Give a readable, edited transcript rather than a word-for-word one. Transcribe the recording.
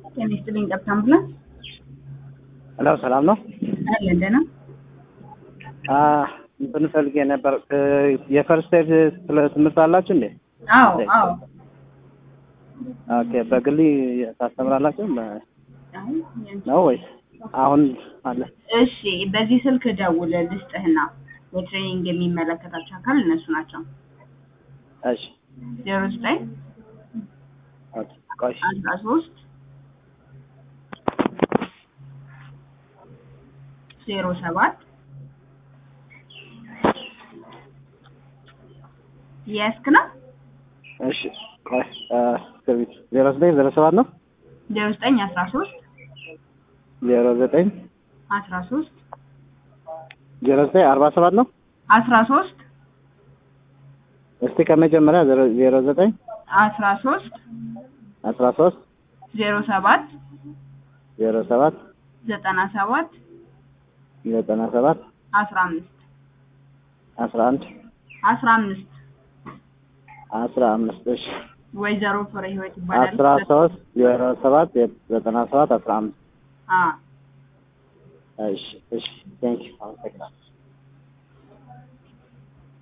ኬሚስትሪ እንቀጥታምብለን ሄሎ ሰላም ነው አለደና እንትን ፈልጌ ነበር የፈርስት ኤድ ትምህርት አላችሁ እንዴ? አዎ ኦኬ በግሊ ታስተምራላችሁ ነው ወይስ አሁን አለ? እሺ በዚህ ስልክ ደውል ልስጥህና በትሬኒንግ የሚመለከታቸው አካል እነሱ ናቸው። እሺ 09 ኦኬ ቆይ 13 07 የስክና እሺ ቆይ ስክሪፕት 0907 ነው 09 13 09 13 0947 ነው 13 እስቲ ከመጀመሪያ 09 13 13 07 07 97 97 15 11 15 15 እሺ ወይዘሮ ፍሬ ህይወት ይባላል 13 07 97 15 አ እሺ ቴንክ ዩ